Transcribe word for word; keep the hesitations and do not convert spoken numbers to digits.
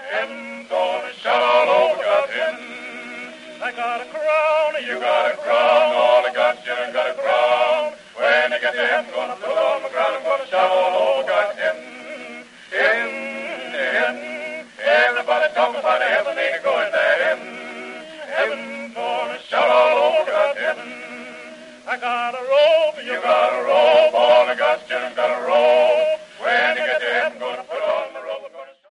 Heaven's gonna shout all over God's heaven. I got a crown, you got a crown, all the God's children got a crown. When they get to heaven, gonna put it on the ground, I'm gonna shout all over God's heaven. Heaven, heaven, everybody talking about heaven, ain't going to heaven. Heaven's gonna shout all over God's heaven. I got a robe, you got a robe, all the God's children got a robe.